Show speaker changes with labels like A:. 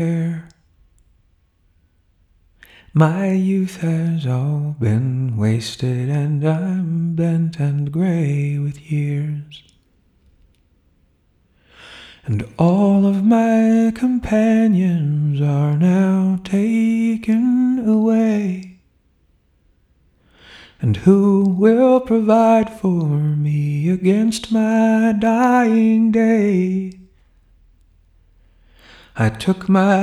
A: My youth has all been wasted, and I'm bent and gray with years. And all of my companions are now taken away. And who will provide for me against my dying day? I took my